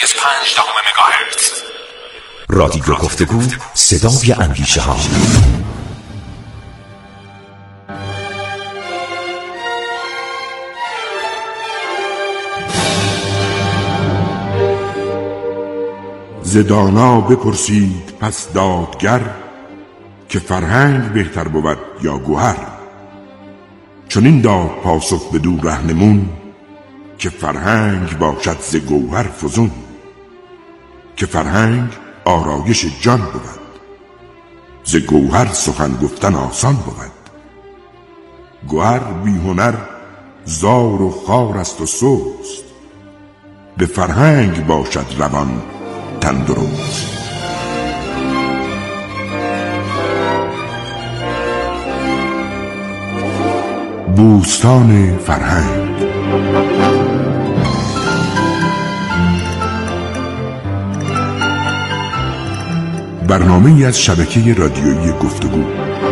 مگاهرتز. رادیو گفتگو، صدای اندیشه ها. ز دانا بپرسید پس دادگر، که فرهنگ بهتر بود یا گوهر. چون این داد پاسخ بدو رهنمون، که فرهنگ باشد ز گوهر فزون. که فرهنگ آرایش جان بود، ز گوهر سخن گفتن آسان بود. گوهر بی هنر زار و خوار است و سست، به فرهنگ باشد روان تندرست. بوستان فرهنگ. برنامه‌ای از شبکه رادیویی گفتگو.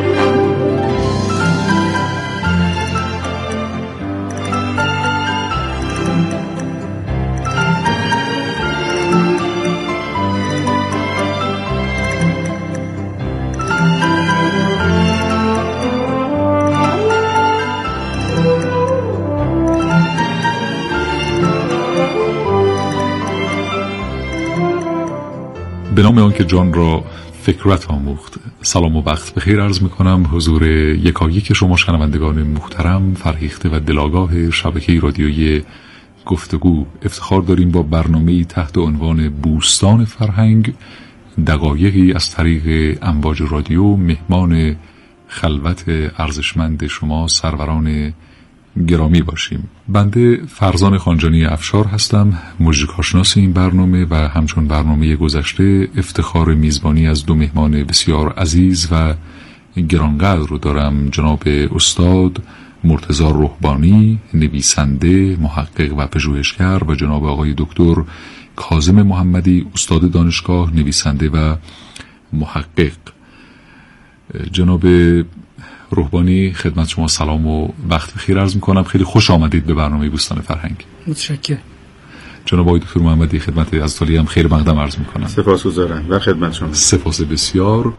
به نام آن که جان را فکرت آموخت. سلام و وقت بخیر عرض می‌کنم حضور یکایک شما شنوندگان محترم، فرهیخته و دلاگاه شبکه رادیویی گفتگو. افتخار داریم با برنامه‌ای تحت عنوان بوستان فرهنگ، دقایقی از طریق امواج رادیو مهمان خلوت ارزشمند شما سروران گرامی باشیم. بنده فرزان خانجانی افشار هستم، موزیکارشناس این برنامه و همچون برنامه گذشته افتخار میزبانی از دو مهمان بسیار عزیز و گرانقدر رو دارم. جناب استاد مرتضی رهبانی، نویسنده، محقق و پژوهشگر، و جناب آقای دکتر کاظم محمدی، استاد دانشگاه، نویسنده و محقق. جناب رهبانی، خدمت شما سلام و وقت بخیر عرض می‌کنم. خیلی خوش آمدید به برنامه بوستان فرهنگ. متشکرم. جناب آقای دکتر محمدی، خدمت از تالی هم خیر مقدم عرض می‌کنم. سپاسگزارم و خدمت شما. سپاس بسیار.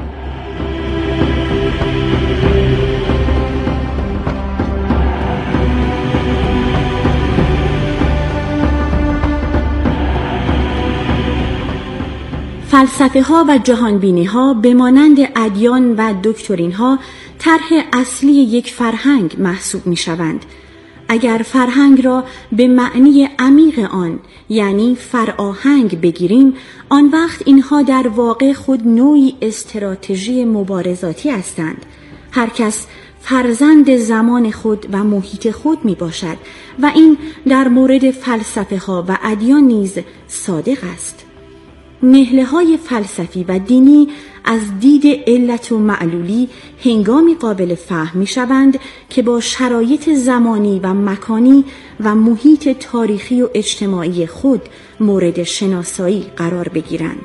فلسفه ها و جهانبینی ها به مانند ادیان و دکترین ها طرح اصلی یک فرهنگ محسوب می شوند. اگر فرهنگ را به معنی عمیق آن، یعنی فرآهنگ بگیریم، آن وقت اینها در واقع خود نوعی استراتژی مبارزاتی هستند. هر کس فرزند زمان خود و محیط خود می باشد و این در مورد فلسفه ها و ادیان نیز صادق است. نهله‌های فلسفی و دینی از دید علت و معلولی هنگامی قابل فهم می‌شوند که با شرایط زمانی و مکانی و محیط تاریخی و اجتماعی خود مورد شناسایی قرار بگیرند.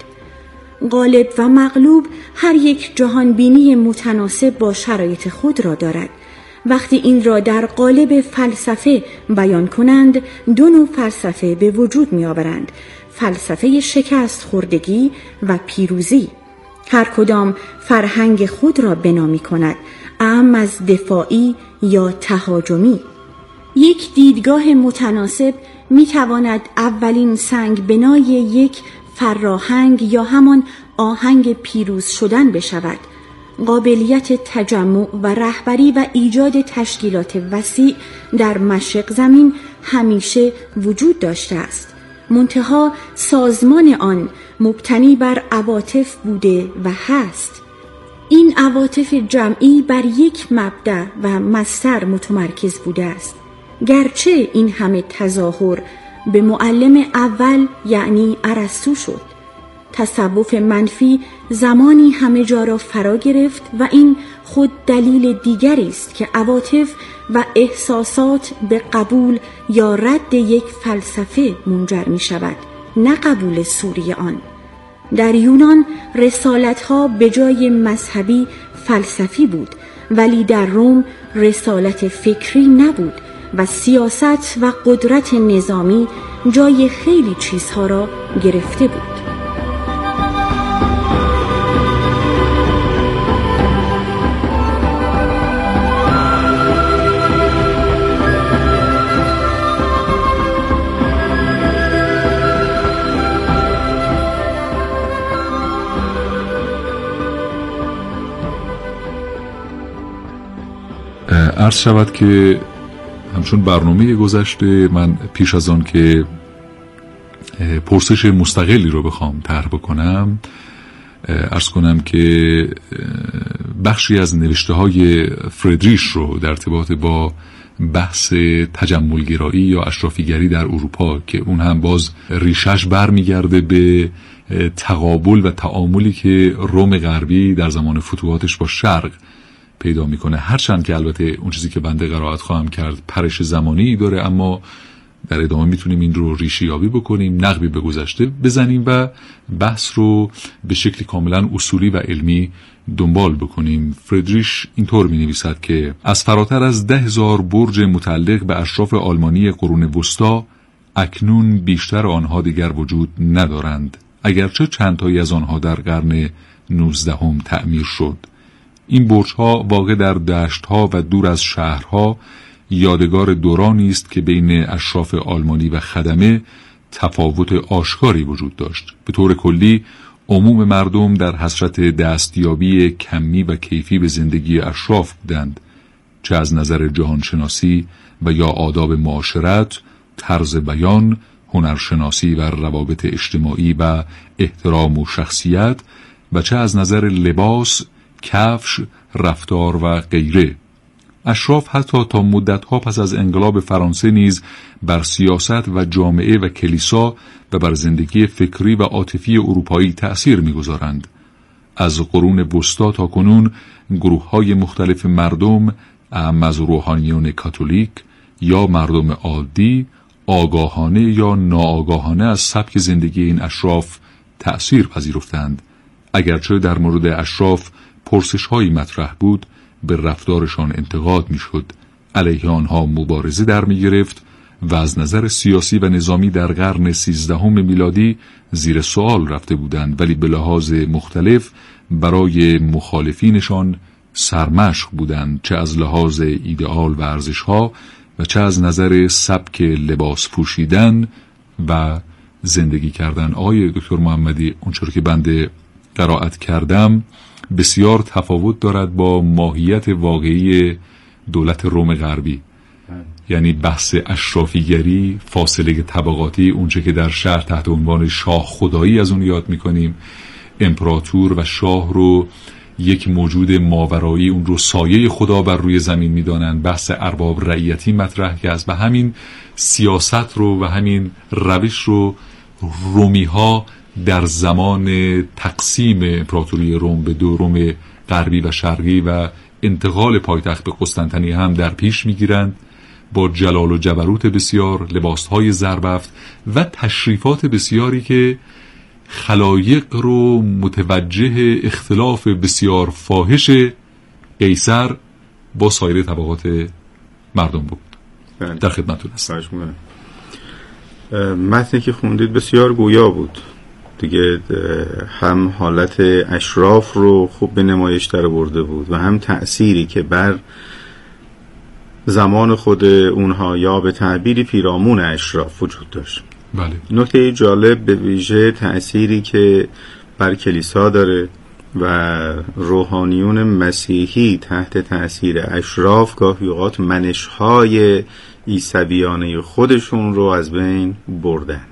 غالب و مغلوب هر یک جهانبینی متناسب با شرایط خود را دارد. وقتی این را در قالب فلسفه بیان کنند، دو نوع فلسفه به وجود می‌آورند: فلسفه شکست خوردگی و پیروزی. هر کدام فرهنگ خود را بنا می‌کند، اعم از دفاعی یا تهاجمی. یک دیدگاه متناسب می‌تواند اولین سنگ بنای یک فرآهنگ یا همان آهنگ پیروز شدن بشود. قابلیت تجمع و رهبری و ایجاد تشکیلات وسیع در مشرق زمین همیشه وجود داشته است. منتها سازمان آن مبتنی بر عواطف بوده و هست. این عواطف جمعی بر یک مبدأ و مصدر متمرکز بوده است. گرچه این همه تظاهر به معلم اول یعنی ارسطو شد. تصوف منفی زمانی همه جا را فرا گرفت و این خود دلیل دیگری است که عواطف و احساسات به قبول یا رد یک فلسفه منجر می شود، نه قبول سوری آن. در یونان رسالت‌ها به جای مذهبی فلسفی بود، ولی در روم رسالت فکری نبود و سیاست و قدرت نظامی جای خیلی چیزها را گرفته بود. عرض شود که همچون برنامه گذشته من پیش از آن که پرسش مستقلی رو بخوام طرح بکنم عرض کنم که بخشی از نوشته های فردریش رو در ارتباط با بحث تجملگرایی یا اشرافیگری در اروپا که اون هم باز ریشش برمیگرده به تقابل و تعاملی که روم غربی در زمان فتوحاتش با شرق پیدا میکنه، هرچند که البته اون چیزی که بنده قرائت خواهم کرد پرش زمانی داره، اما در ادامه میتونیم این رو ریشه یابی بکنیم، نقبی به گذشته بزنیم و بحث رو به شکلی کاملا اصولی و علمی دنبال بکنیم. فردریش اینطور می نویسد که از فراتر از 10,000 برج متعلق به اشراف آلمانی قرون وسطا اکنون بیشتر آنها دیگر وجود ندارند، اگرچه چند تایی از آنها در قرن 19 تعمیر شد. این برج‌ها واقع در دشت‌ها و دور از شهرها یادگار دورانی است که بین اشراف آلمانی و خدمه تفاوت آشکاری وجود داشت. به طور کلی عموم مردم در حسرت دستیابی کمی و کیفی به زندگی اشراف بودند، چه از نظر جهانشناسی و یا آداب معاشرت، طرز بیان، هنرشناسی و روابط اجتماعی و احترام و شخصیت، و چه از نظر لباس، کفش، رفتار و غیره. اشراف حتی تا مدتها پس از انقلاب فرانسه نیز بر سیاست و جامعه و کلیسا و بر زندگی فکری و عاطفی اروپایی تأثیر می‌گذارند. از قرون وسطا تا کنون گروه‌های مختلف مردم، اعم از روحانیون کاتولیک یا مردم عادی، آگاهانه یا ناآگاهانه از سبک زندگی این اشراف تأثیر پذیرفتند. اگرچه در مورد اشراف پرسش‌هایی مطرح بود، به رفتارشان انتقاد می‌شد، علیه آنها مبارزه در می‌گرفت و از نظر سیاسی و نظامی در قرن 13 میلادی زیر سوال رفته بودند، ولی به لحاظ مختلف برای مخالفینشان سرمشق بودند، چه از لحاظ ایدئال و ارزش‌ها و چه از نظر سبک لباس پوشیدن و زندگی کردن. آقای دکتر محمدی، اونچور که بنده قرائت کردم بسیار تفاوت دارد با ماهیت واقعی دولت روم غربی. یعنی بحث اشرافیگری، فاصله طبقاتی، اونچه که در شهر تحت عنوان شاه خدایی از اون یاد میکنیم، امپراتور و شاه رو یک موجود ماورایی، اون رو سایه خدا بر روی زمین میدانند. بحث ارباب رعیتی مطرح که است و همین سیاست رو و همین روش رو رومی ها در زمان تقسیم امپراتوری روم به دو روم غربی و شرقی و انتقال پایتخت به قسطنطنیه هم در پیش میگیرند، با جلال و جبروت بسیار، لباسهای زربفت و تشریفات بسیاری که خلایق رو متوجه اختلاف بسیار فاحش قیصر با سایر طبقات مردم بود. در خدمتتون هستم. متنی که خوندید بسیار گویا بود دیگه، هم حالت اشراف رو خوب به نمایش در برده بود و هم تأثیری که بر زمان خود اونها یا به تعبیری پیرامون اشراف وجود داشت. بله. نکته جالب به ویژه تأثیری که بر کلیسا داره و روحانیون مسیحی تحت تأثیر اشراف گاهی اوقات منش‌های عیسویانه خودشون رو از بین بردند.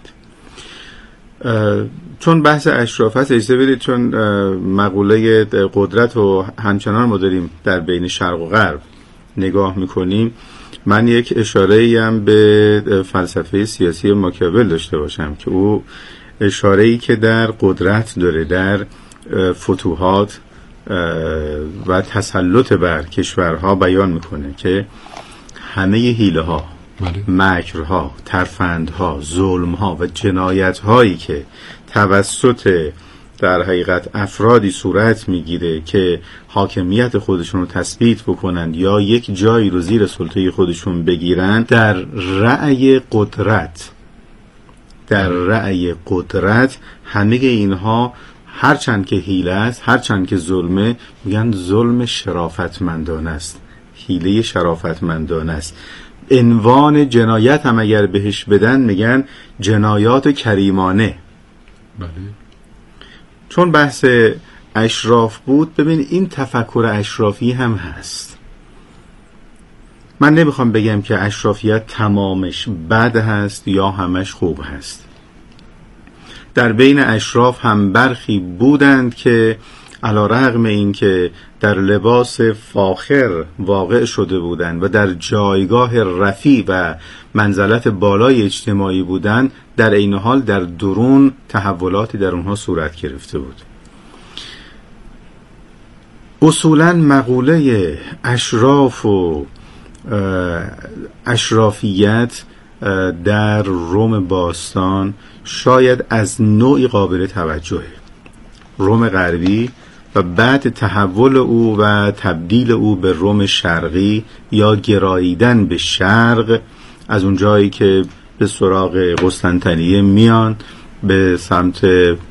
چون بحث اشراف هست اجازه بدید، چون مقوله قدرت رو همچنان ما داریم در بین شرق و غرب نگاه میکنیم، من یک اشاره‌ای هم به فلسفه سیاسی ماکیاول داشته باشم که او اشاره‌ای که در قدرت داره، در فتوحات و تسلط بر کشورها بیان میکنه که همه حیله‌ها، مکرها، ترفندها، ظلمها و جنایت‌هایی که توسط در حقیقت افرادی صورت میگیره که حاکمیت خودشون رو تثبیت بکنند یا یک جایی رو زیر سلطه خودشون بگیرند، در رأی قدرت در رأی قدرت همه اینها هرچند که حیله است، هرچند که ظلمه، میگن ظلم شرافتمندانه است، حیله شرافتمندانه است. عنوان جنایت هم اگر بهش بدن میگن جنایات کریمانه. بله. چون بحث اشراف بود، ببین این تفکر اشرافی هم هست. من نمیخوام بگم که اشرافیت تمامش بد هست یا همش خوب هست. در بین اشراف هم برخی بودند که علی رغم این که در لباس فاخر واقع شده بودند و در جایگاه رفیع و منزلت بالای اجتماعی بودند، در این حال در درون تحولاتی در اونها صورت گرفته بود. اصولاً مقوله اشراف و اشرافیت در روم باستان شاید از نوعی قابل توجهه. روم غربی و بعد تحول او و تبدیل او به روم شرقی یا گراییدن به شرق، از اون جایی که به سراغ قسطنطنیه میان به سمت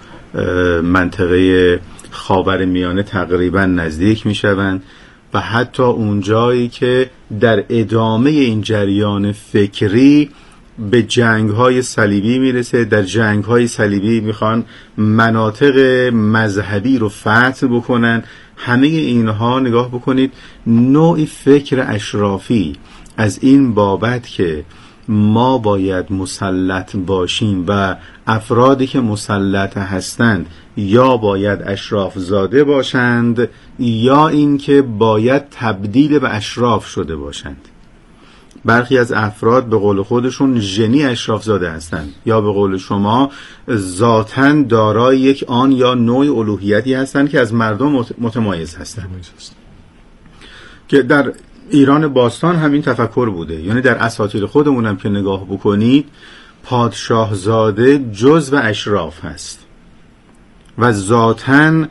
منطقه خاورمیانه تقریبا نزدیک میشوند و حتی اون جایی که در ادامه این جریان فکری به جنگ‌های صلیبی میرسه. در جنگ‌های صلیبی میخوان مناطق مذهبی رو فتح بکنن. همه اینها نگاه بکنید نوعی فکر اشرافی از این بابت که ما باید مسلط باشیم و افرادی که مسلط هستند یا باید اشراف زاده باشند یا اینکه باید تبدیل به اشراف شده باشند. برخی از افراد به قول خودشون ژنی اشراف زاده هستند یا به قول شما ذاتاً دارای یک آن یا نوع الوهیتی هستند که از مردم متمایز هستند، که در ایران باستان همین تفکر بوده. یعنی در اساطیر خودمونم که نگاه بکنید، پادشاه زاده جزو اشراف هست و ذاتاً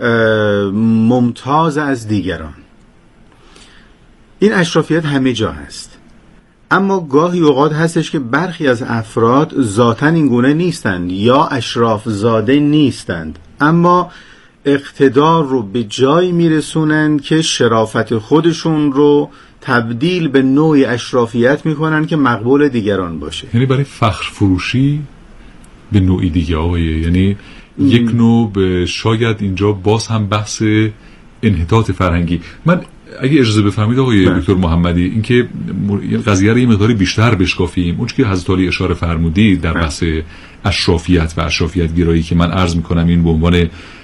ممتاز از دیگران. این اشرافیت همه جا هست، اما گاهی اوقات هستش که برخی از افراد ذاتاً این گونه نیستند یا اشراف زاده نیستند، اما اقتدار رو به جایی میرسونند که شرافت خودشون رو تبدیل به نوعی اشرافیت میکنن که مقبول دیگران باشه. یعنی برای فخر فروشی به نوعی دیگه آقایه، یعنی یک نوع به شاید اینجا باز هم بحث انحطاط فرهنگی. من اگه اجازه بفرمایید آقای دکتر محمدی، اینکه قضیه رو یه مقداری بیشتر بشکافیم، اون که حضرت علی اشاره فرمودید در بحث اشرافیت و اشرافیت گرایی که من عرض میکنم این به عنوان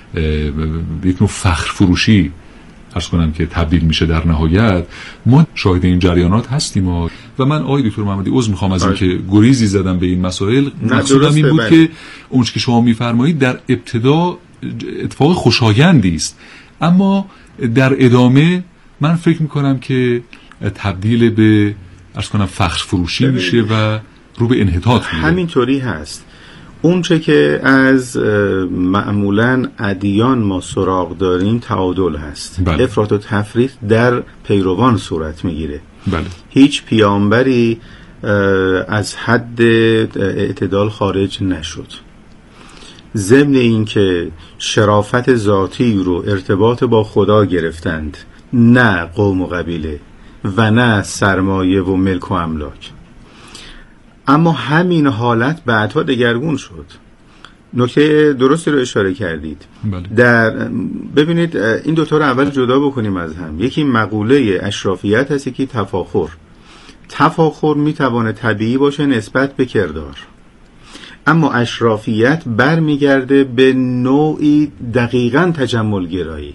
یک نوع فخر فروشی عرض کنم که تبدیل میشه در نهایت، ما شاهد این جریانات هستیم. و من آقای دکتر محمدی عذر میخوام از اینکه گریزی زدم به این مسائل، مقصودم این بود که اون که شما میفرمایید در ابتدا اتفاق خوشایندی است، اما در ادامه من فکر میکنم که تبدیل به عرض کنم فخر فروشی میشه و رو به انحطاط میره. همینطوری هست. اون چه که از معمولاً ادیان ما سراغ داریم تعادل هست. بله. افراط و تفریط در پیروان صورت میگیره. بله. هیچ پیامبری از حد اعتدال خارج نشد. ضمن این که شرافت ذاتی رو ارتباط با خدا گرفتند، نه قوم و قبیله و نه سرمایه و ملک و املاک. اما همین حالت بعدها دگرگون شد. نکته درستی رو اشاره کردید. بله. ببینید این دوتا رو اول جدا بکنیم از هم. یکی مقوله اشرافیت هست، یکی تفاخر. تفاخر میتوانه طبیعی باشه نسبت به کردار، اما اشرافیت برمیگرده به نوعی دقیقاً تجمل گرایی.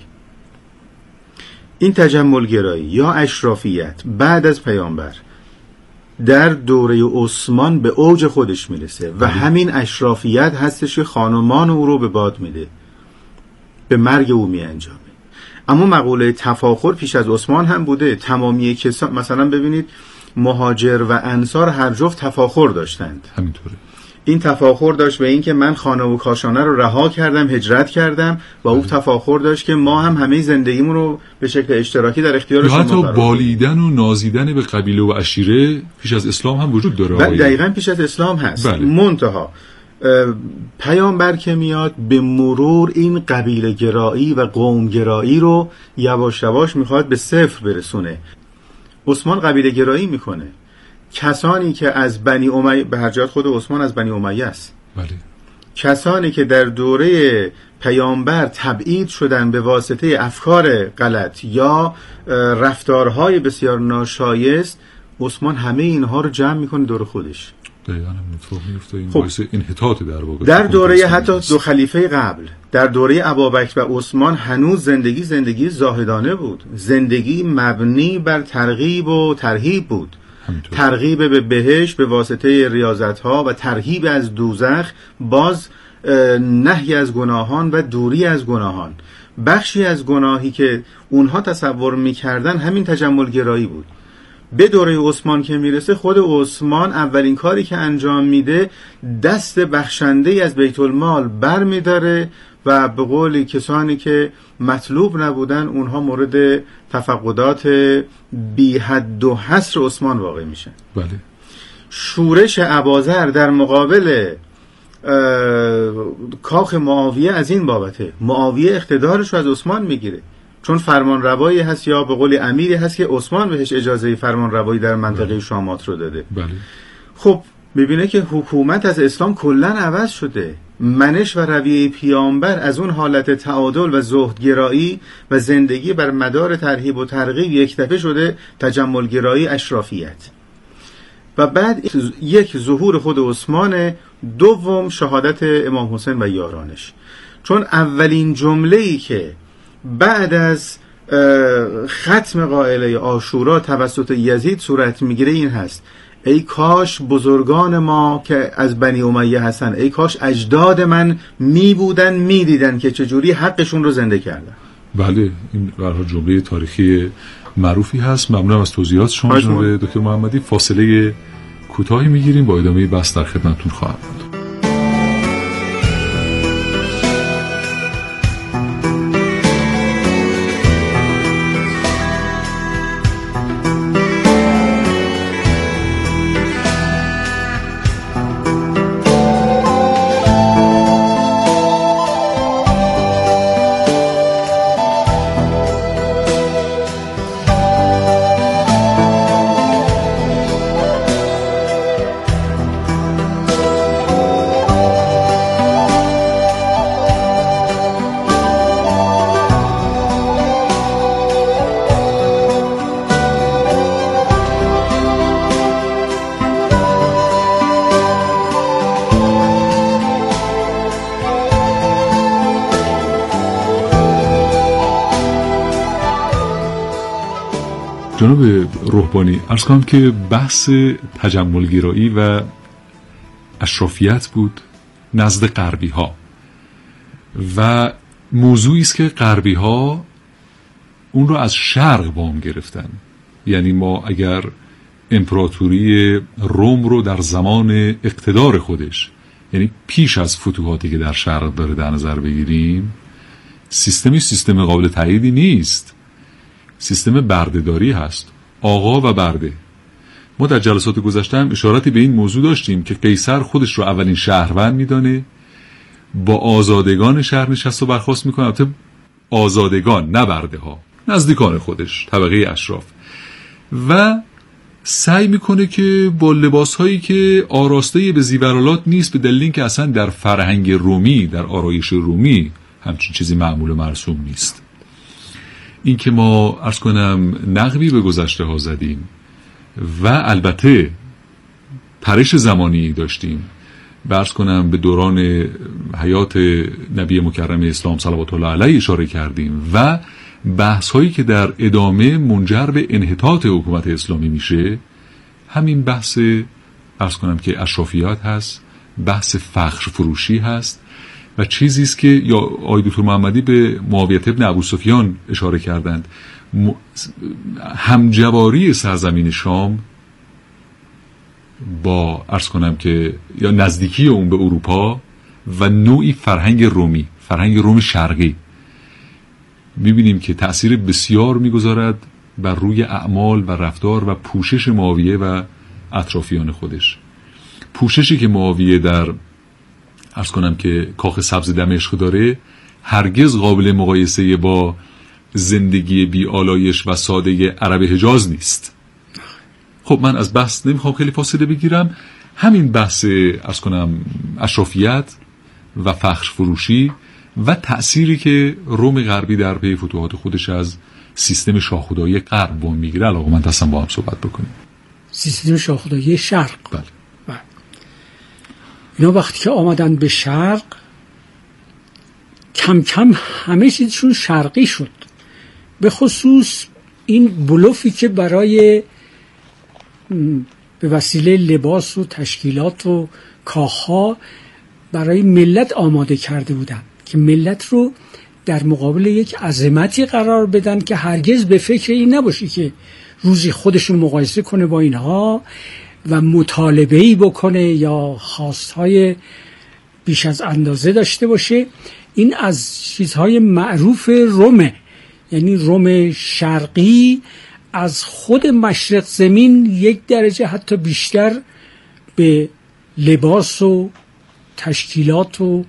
این تجمل گرایی یا اشرافیت بعد از پیامبر در دوره عثمان به اوج خودش میرسه و همین اشرافیت هستش که خانمان او رو به باد میده، به مرگ او میانجامه. اما مقوله تفاخر پیش از عثمان هم بوده. تمامی کسان مثلا ببینید مهاجر و انصار هر جفت تفاخر داشتند. همینطوره. این تفاخر داشت به این که من خانه و کاشانه رو رها کردم، هجرت کردم، و او تفاخر داشت که ما هم همه زندگیمون رو به شکل اشتراکی در اختیار شما قرار حتی بالیدن و نازیدن به قبیله و عشیره پیش از اسلام هم وجود داره. دقیقاً پیش از اسلام هست. بله. منتها پیامبر که میاد به مرور این قبیله گرایی و قوم گرایی رو یواش یواش میخواد به صفر برسونه. عثمان قبیله گرایی میکنه. کسانی که از بنی امیه، به هر جهت خود عثمان از بنی امیه است. بله. کسانی که در دوره پیامبر تبعید شدن به واسطه افکار غلط یا رفتارهای بسیار ناشایست، عثمان همه اینها رو جمع میکنه دور خودش. دقیقاً اتفاق میفته. این باعث انحطاط در واقع در دوره حتی دو خلیفه قبل، در دوره ابوبکر و عثمان هنوز زندگی زاهدانه بود، زندگی مبنی بر ترغیب و ترهیب بود. همینطور. ترغیب به بهشت به واسطه ریاضت‌ها و ترهیب از دوزخ، باز نهی از گناهان و دوری از گناهان. بخشی از گناهی که اونها تصور می‌کردن همین تجمل گرایی بود. به دوره عثمان که میرسه، خود عثمان اولین کاری که انجام میده دست بخشنده از بیت المال بر میداره و به قول کسانی که مطلوب نبودن اونها مورد تفقدات بی حد و حصر عثمان واقع میشن. بله. شورش اباذر در مقابل کاخ معاویه از این بابته، معاویه اقتدارش رو از عثمان میگیره، چون فرمان روایی هست یا به قول امیری هست که عثمان بهش اجازه فرمان روایی در منطقه شامات رو داده. بله. خب میبینه که حکومت از اسلام کلن عوض شده. منش و رویه پیامبر از اون حالت تعادل و زهدگرایی و زندگی بر مدار ترهیب و ترغیب یک دفعه شده تجملگرایی، اشرافیت. و بعد یک ظهور خود عثمان، دوم شهادت امام حسین و یارانش. چون اولین جمله‌ای که بعد از ختم قائله عاشورا توسط یزید صورت میگیره این هست: ای کاش بزرگان ما که از بنی امیه هستن، ای کاش اجداد من میبودن میدیدن که چجوری حقشون رو زنده کردن. بله، این برای جمله تاریخی معروفی هست. ممنونم از توضیحات شما جناب دکتر محمدی. فاصله کوتاهی میگیریم، با ادامه بحث در خدمتتون خواهم بود. جناب روحانی، عرض کنم که بحث تجملگرایی و اشرافیت بود نزد غربی ها و موضوعی است که غربی ها اون رو از شرق وام گرفتن. یعنی ما اگر امپراتوری روم رو در زمان اقتدار خودش، یعنی پیش از فتوحاتی که در شرق داره در نظر بگیریم، سیستم قابل تاییدی نیست. سیستم بردهداری هست، آقا و برده. ما در جلسات گذشته هم اشارتی به این موضوع داشتیم که قیصر خودش رو اولین شهروند میدانه، با آزادگان شهر نشست و برخاست میکنه، البته آزادگان نه برده ها، نزدیکان خودش، طبقه اشراف، و سعی میکنه که با لباس هایی که آراسته به زیورالات نیست، به دلیل اینکه اصلا در فرهنگ رومی، در آرایش رومی همچین چیزی معمول و مرسوم نیست. این که ما عرض کنم نقبی به گذشته ها زدیم و البته پرش زمانی داشتیم، عرض کنم به دوران حیات نبی مکرم اسلام صلوات الله علیه اشاره کردیم و بحث هایی که در ادامه منجر به انحطاط حکومت اسلامی میشه، همین بحث عرض کنم که اشرافیات هست، بحث فخر فروشی هست و چیزی است که یا آقای دکتر محمدی به معاویه ابن ابو سفیان اشاره کردند، همجواری سرزمین شام با عرض کنم که یا نزدیکی اون به اروپا و نوعی فرهنگ روم شرقی، می‌بینیم که تأثیر بسیار می‌گذارد بر روی اعمال و رفتار و پوشش معاویه و اطرافیان خودش. پوششی که معاویه در عرض کنم که کاخ سبز دمشق داره هرگز قابل مقایسه با زندگی بی آلایش و ساده عرب حجاز نیست. خب من از بحث نمیخوام خیلی فاصله بگیرم. همین بحث عرض کنم اشرافیت و فخر فروشی و تأثیری که روم غربی در پی فتوحات خودش از سیستم شاهخدایی غرب با میگیره علاقمند هستم با هم صحبت بکنیم. سیستم شاهخدایی شرق. بله. اینا وقتی که آمدن به شرق کم کم همه چیزشون شرقی شد، به خصوص این بلوفی که برای به وسیله لباس و تشکیلات و کاخها برای ملت آماده کرده بودن که ملت رو در مقابل یک عظمتی قرار بدن که هرگز به فکر این نباشه که روزی خودشون مقایسه کنه با اینها و مطالبه‌ای بکنه یا خواستهای بیش از اندازه داشته باشه. این از چیزهای معروف رومه، یعنی روم شرقی از خود مشرق زمین یک درجه حتی بیشتر به لباس و تشکیلات و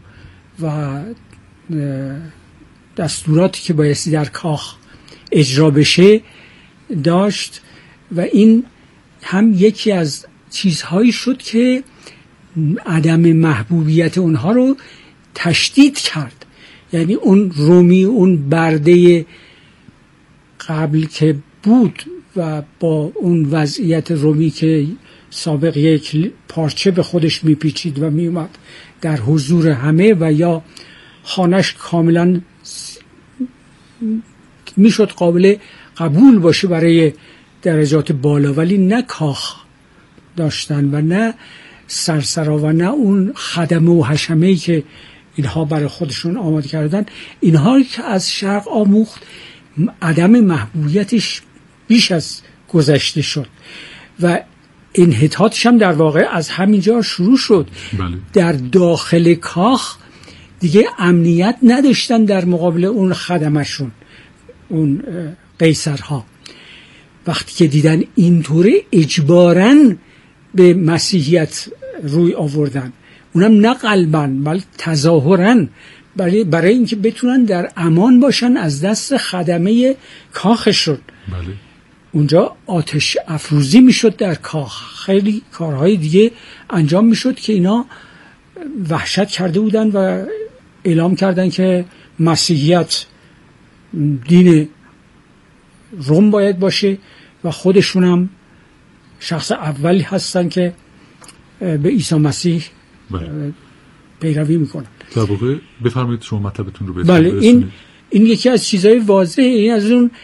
دستوراتی که بایستی در کاخ اجرا بشه داشت و این هم یکی از چیزهایی شد که عدم محبوبیت اونها رو تشدید کرد. یعنی اون رومی، اون برده قبل که بود و با اون وضعیت رومی که سابق یک پارچه به خودش میپیچید و میومد در حضور همه و یا خانش کاملا میشد قابل قبول باشه برای درجات بالا، ولی نه کاخ داشتن و نه سرسرا و نه اون خدمه و حشمه‌ای که اینها برای خودشون آماده کردن. اینها که از شرق آموخت عدم محبوبیتش بیش از گذشته شد و انحطاطش هم در واقع از همینجا شروع شد. بله. در داخل کاخ دیگه امنیت نداشتن در مقابل اون خدمشون، اون قیصرها. وقتی که دیدن اینطوره اجباراً به مسیحیت روی آوردن، اونم نه قلباً بلکه تظاهراً، برای اینکه بتونن در امان باشن از دست خدمه کاخشون. بله. اونجا آتش افروزی میشد در کاخ، خیلی کارهای دیگه انجام میشد که اینا وحشت کرده بودن و اعلام کردن که مسیحیت دین روم باید باشه و خودشون هم شخص اولی هستن که به عیسی مسیح پیروی میکنن. در واقع بفرمایید شما مطلبتون رو بله. این یکی از چیزهای واضحه. این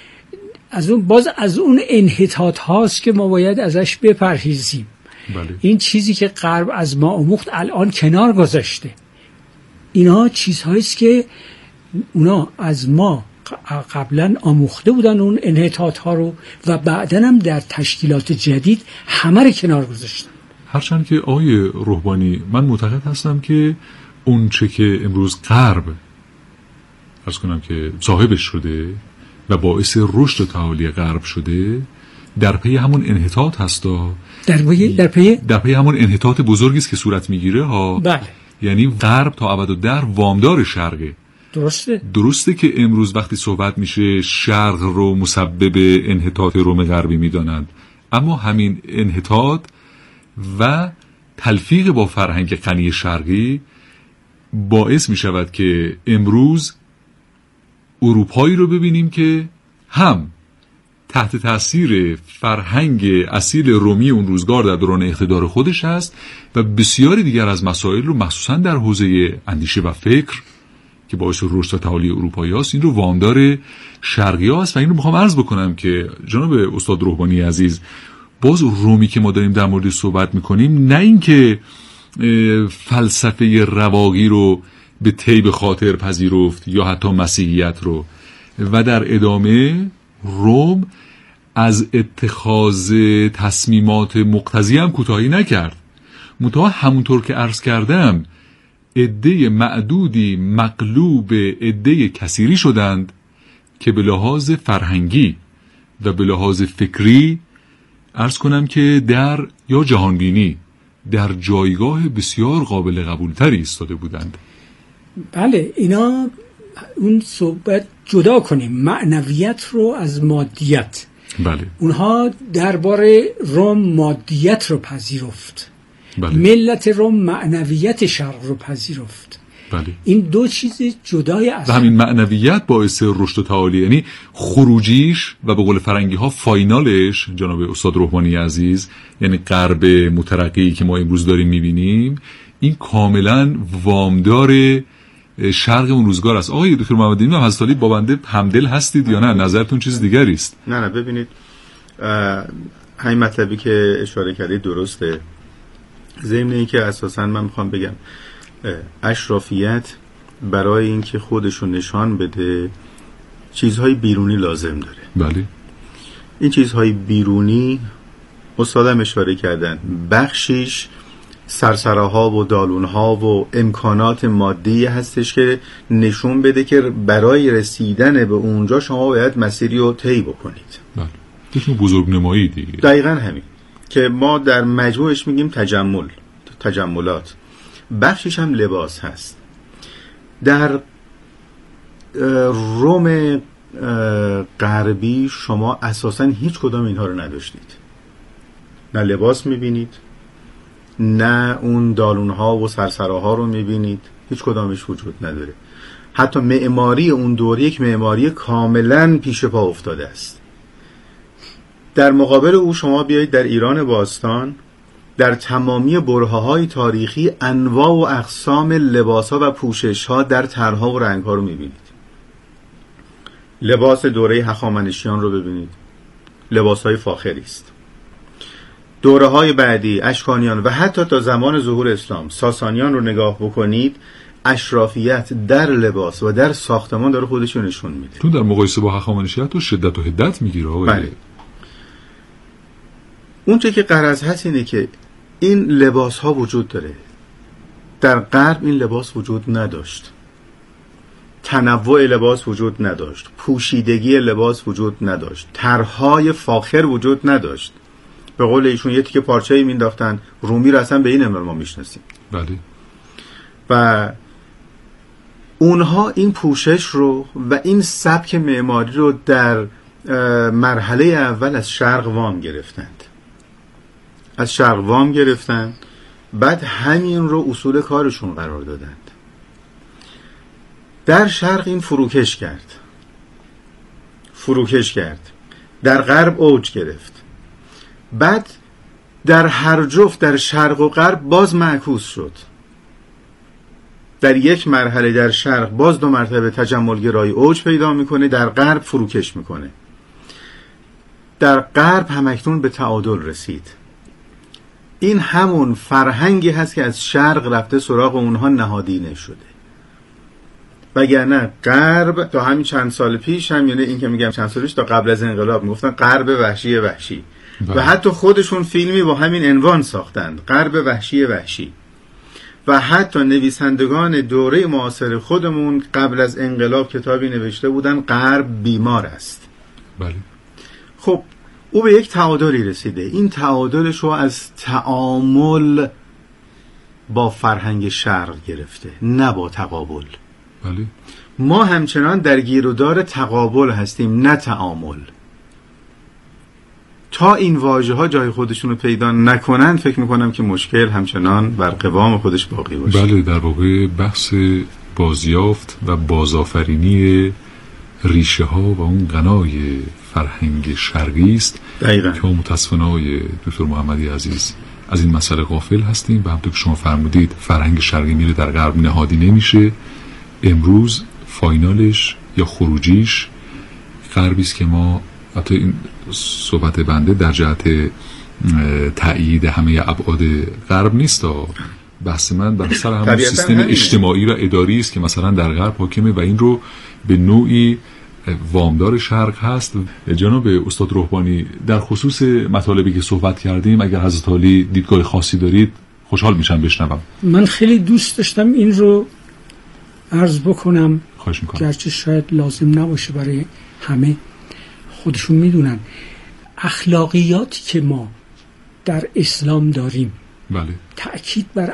از اون انحطاط هاست که ما باید ازش بپرهیزیم. بله. این چیزی که غرب از ما آموخت الان کنار گذاشته. اینا چیزهاییست که اونا از ما قبلا آموخته بودن، اون انحطاط ها رو، و بعدن هم در تشکیلات جدید همه رو کنار گذاشتن. هرچند که آقای روحانی من معتقد هستم که اون چه که امروز غرب عرض کنم که صاحبش شده و باعث رشد و تعالی غرب شده در پی همون انحطاط هستا، در پی همون انحطاط بزرگی است که صورت میگیره ها. بله. یعنی غرب تا ابدالدهر وامدار شرقه. درسته که امروز وقتی صحبت میشه شرق رو مسبب انحطاط روم غربی میدانند، اما همین انحطاط و تلفیق با فرهنگ غنی شرقی باعث میشود که امروز اروپایی رو ببینیم که هم تحت تاثیر فرهنگ اصیل رومی اون روزگار در دوران اقتدار خودش هست و بسیاری دیگر از مسائل رو مخصوصا در حوزه اندیشه و فکر که باعث رشد و تعالی اروپایی هست این رو وامدار شرقی هست. و این رو میخوام عرض بکنم که جناب استاد روحانی عزیز، باز رومی که ما داریم در مورد صحبت میکنیم نه این که فلسفه رواقی رو به طیب خاطر پذیرفت یا حتی مسیحیت رو، و در ادامه روم از اتخاذ تصمیمات مقتضی هم کوتاهی نکرد. منتها همونطور که عرض کردم عده معدودی مغلوب عده کثیری شدند که به لحاظ فرهنگی و به لحاظ فکری عرض کنم که در یا جهانبینی در جایگاه بسیار قابل قبولتری ایستاده بودند. بله، اینا اون صحبت جدا کنیم معنویت رو از مادیت. بله. اونها درباره روم مادیت رو پذیرفت. بله. ملت روم معنویت شرق رو پذیرفت. بله. این دو چیز جدای از همین معنویت باعث رشد و تعالی، یعنی خروجیش و به قول فرنگی ها فاینالش جناب استاد رحمانی عزیز، یعنی غرب مترقی که ما امروز داریم میبینیم، این کاملا وامدار شرق اون روزگار است. آقای دکتر محمد امین حضرت علی با بنده همدل هستید یا نه؟ نظرتون چیز دیگری است؟ نه ببینید، همین مطلبی که اشاره کردید درسته. ضمن این که اساسا من میخوام بگم اشرافیت برای اینکه خودشو نشان بده چیزهای بیرونی لازم داره. بله. این چیزهای بیرونی استادم اشاره کردن، بخشیش سرسراها و دالونها و امکانات مادی هستش که نشون بده که برای رسیدن به اونجا شما باید مسیری رو طی بکنید. بله. یه بزرگ نمایی دیگه. دقیقاً همین که ما در مجموعش میگیم تجملات. بخشش هم لباس هست. در روم غربی شما اساساً هیچ کدام اینها رو نداشتید. نه لباس میبینید، نه اون دالونها و سرسراها رو میبینید، هیچ کدامش وجود نداره. حتی معماری اون دوره یک معماری کاملاً پیش پا افتاده است. در مقابل او شما بیایید در ایران باستان، در تمامی برهه‌های تاریخی انواع و اقسام لباس‌ها و پوشش‌ها در طرح‌ها و رنگ‌ها رو می‌بینید. لباس دوره هخامنشیان رو ببینید، لباس‌های فاخری است. دوره‌های بعدی اشکانیان و حتی تا زمان ظهور اسلام ساسانیان رو نگاه بکنید، اشرافیت در لباس و در ساختمان داره خودش رو نشون میده. تو در مقایسه با هخامنشیت تو شدت و حدت میگیره آقای. بله. اون چه که غرض هست اینه که این لباس ها وجود داره. در غرب این لباس وجود نداشت. تنوع لباس وجود نداشت. پوشیدگی لباس وجود نداشت. طرح‌های فاخر وجود نداشت. به قول ایشون یه تیکه پارچه‌ای مینداختن، رومی رو اصلا به این امر ما میشناسیم. بله. و اونها این پوشش رو و این سبک معماری رو در مرحله اول از شرق وام گرفتند. بعد همین رو اصول کارشون قرار دادند. در شرق این فروکش کرد. در غرب اوج گرفت. بعد در هر جفت در شرق و غرب باز معکوس شد. در یک مرحله در شرق باز 2 مرتبه تجملگرایی اوج پیدا میکنه، در غرب فروکش میکنه. در غرب همکنون به تعادل رسید. این همون فرهنگی هست که از شرق رفته سراغ اونها نهادینه شده. وگرنه غرب تا همین چند سال پیش هم، یعنی این که میگم چند سال پیش تا قبل از انقلاب میگفتن غرب وحشی و حتی خودشون فیلمی با همین عنوان ساختند، غرب وحشی. و حتی نویسندگان دوره معاصر خودمون قبل از انقلاب کتابی نوشته بودن غرب بیمار است. بله. خب او به یک تعادلی رسیده. این تعادلش رو از تعامل با فرهنگ شرق گرفته، نه با تقابل. بله. ما همچنان در گیرودار تقابل هستیم، نه تعامل. تا این واژه ها جای خودشون رو پیدا نکنن فکر میکنم که مشکل همچنان بر قوام خودش باقی باشه. بله، در واقع بحث بازیافت و بازآفرینی ریشه ها و اون غنای فرهنگ شرقی است که متاسفانه آقای دکتر محمدی عزیز از این مسئله غافل هستیم و همونطور که شما فرمودید فرهنگ شرقی میره در غرب نهادی نمیشه. امروز فاینالش یا خروجیش غربی است که ما، حتی این صحبت بنده در جهت تأیید همه ابعاد غرب نیست، بحث من بر سر همون سیستم اجتماعی و اداری است که مثلا در غرب حاکمه و این رو به نوعی وامدار شرق هست. جناب استاد رهبانی، در خصوص مطالبی که صحبت کردیم اگر حضرت عالی دیدگاه خاصی دارید خوشحال میشم بشنوم. من خیلی دوست داشتم این رو عرض بکنم، خواهش میکنم. گرچه شاید لازم نباشه برای همه، خودشون میدونن. اخلاقیاتی که ما در اسلام داریم، بله، تأکید بر